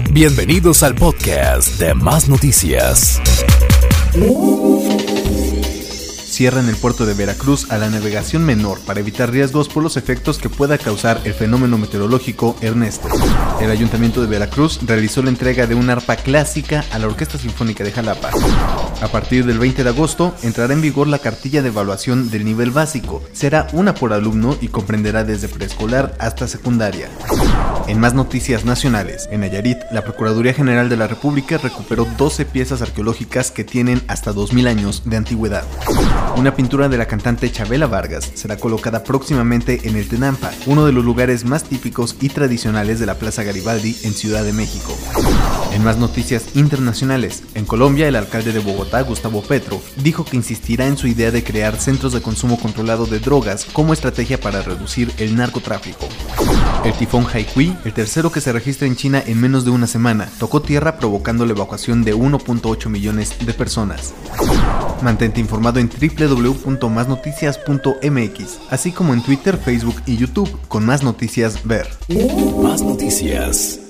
Bienvenidos al podcast de Más Noticias. Cierran el puerto de Veracruz a la navegación menor para evitar riesgos por los efectos que pueda causar el fenómeno meteorológico Ernesto. El Ayuntamiento de Veracruz realizó la entrega de una arpa clásica a la Orquesta Sinfónica de Jalapa. A partir del 20 de agosto entrará en vigor la cartilla de evaluación del nivel básico. Será una por alumno y comprenderá desde preescolar hasta secundaria. En más noticias nacionales, en Nayarit, la Procuraduría General de la República recuperó 12 piezas arqueológicas que tienen hasta 2000 años de antigüedad. Una pintura de la cantante Chabela Vargas será colocada próximamente en el Tenampa, uno de los lugares más típicos y tradicionales de la Plaza Garibaldi en Ciudad de México. En más noticias internacionales, en Colombia, el alcalde de Bogotá, Gustavo Petro, dijo que insistirá en su idea de crear centros de consumo controlado de drogas como estrategia para reducir el narcotráfico. El tifón Haikui, el tercero que se registra en China en menos de una semana, tocó tierra provocando la evacuación de 1.8 millones de personas. Mantente informado en www.masnoticias.mx, así como en Twitter, Facebook y YouTube con Más Noticias Ver. Más Noticias.